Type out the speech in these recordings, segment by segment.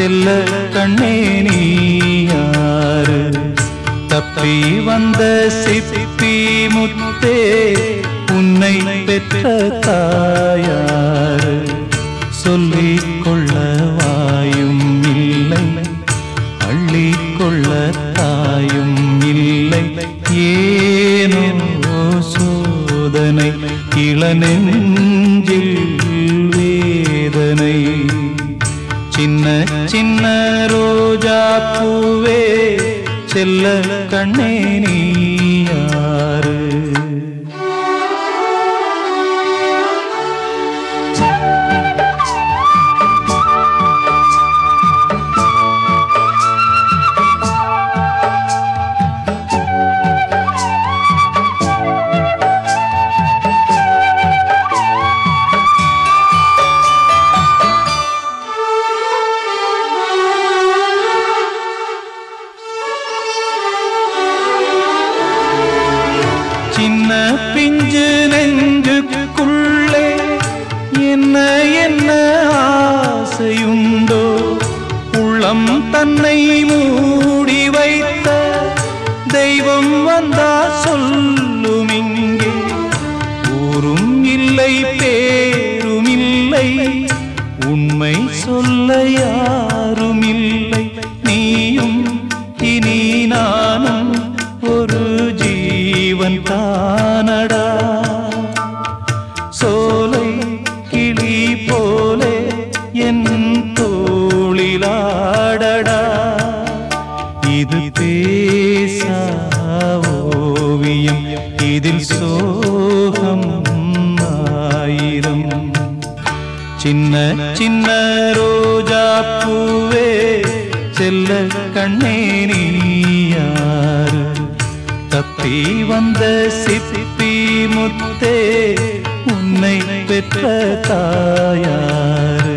செல்ல கண்ணே நீ யாரு? தப்பி வந்த சிப்பி முத்தே உன்னை பெற்ற தாயாரு? சொல்லிக் கொள்ள வாயும் இல்லை, அள்ளிக்கொள்ள தாயும் இல்லை. ஏனோ சோதனை, இளநெஞ்சில் வேதனை. சின்ன சின்ன ரோஜா பூவே செல்ல கண்ணே நீ யாரு? சின்ன பிஞ்சு நெஞ்சுக்குள்ளே என்ன என்ன ஆசையுண்டோ? உள்ளம் தன்னை மூடி வைத்த தெய்வம் வந்தா சொல்லும் இங்கே. ஊரும் இல்லை பேரும் இல்லை, உண்மை சொல்ல யாரும் இல்லை. நீயும் இனி நானும் ஒரு ஜீவன் தானடா. சோலை கிளி போலே என் தோளிலாடடா. இது பேசா ஓவியம், இதில் சோகம் ஆயிரம். சின்ன சின்ன ரோஜா பூவே செல்ல கண்ணே நீ யாரு? தப்பி வந்த சிப்பி முத்தே உன்னை பெற்ற தாயாரு?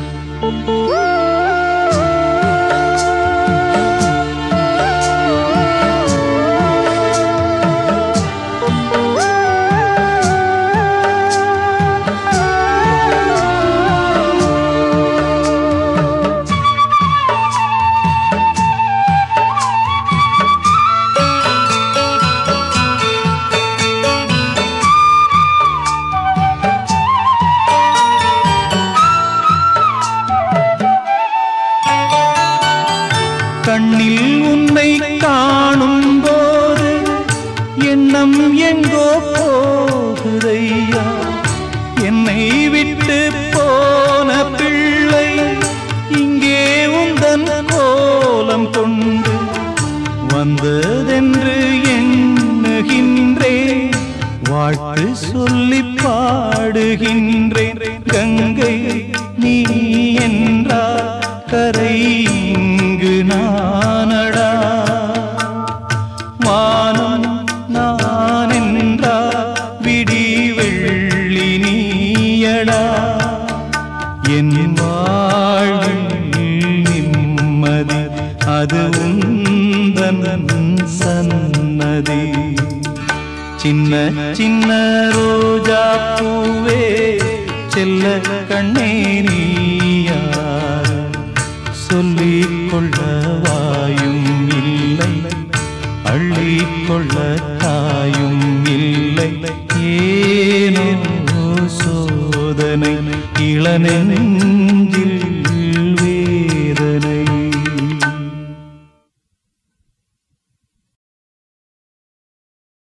கண்ணில் உன்னை காணும் போது எண்ணம் எங்கோ போகுதையா. என்னை விட்டு போன பிள்ளை இங்கே உந்தன் கோலம் கொண்டு வந்ததென்று எண்ணுகின்றேன். வாழ்த்து சொல்லி பாடுகின்றேன். கங்கை நீ என்றால் கரை இங்கு நானடா. வானம் நான் என்றா விடி வெள்ளி நீயடா. என் வாழ்வில் நிம்மதி அது உந்தன் சன்னதி. சின்ன சின்ன ரோஜா பூவே செல்ல கண்ணே நீ யாரு? சொல்லிக் கொள்ள வாயும் இல்லை, அள்ளிக்கொள்ள தாயும் இல்லை. ஏனோ சோதனை, இளநெஞ்சில்